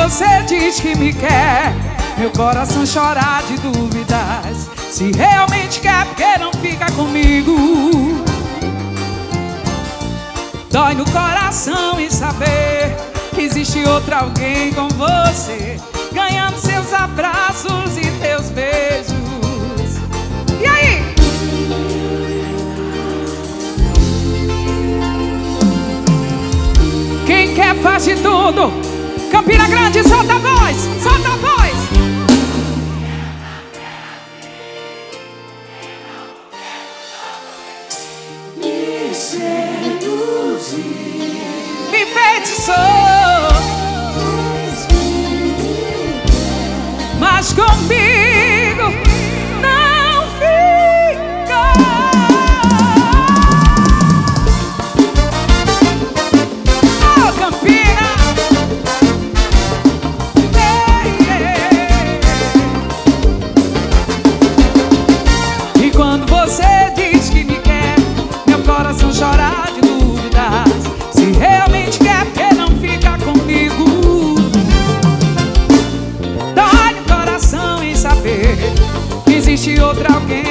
você diz que me quer, meu coração chora de dúvidas. Se realmente quer, por que não fica comigo? Dói no coração em saber que existe outro alguém com você, ganhando seus abraços e teus beijos. E aí? Quem quer faz de tudo. Campina Grande, solta a voz, solta a voz. Me seduziu, Me enfeitiçou, mas comigo não fica. Oh, Campina! E quando você diz que me quer, meu coração chora de dúvidas. Se realmente quer, por que não fica comigo? Dói no coração em saber que existe outro alguém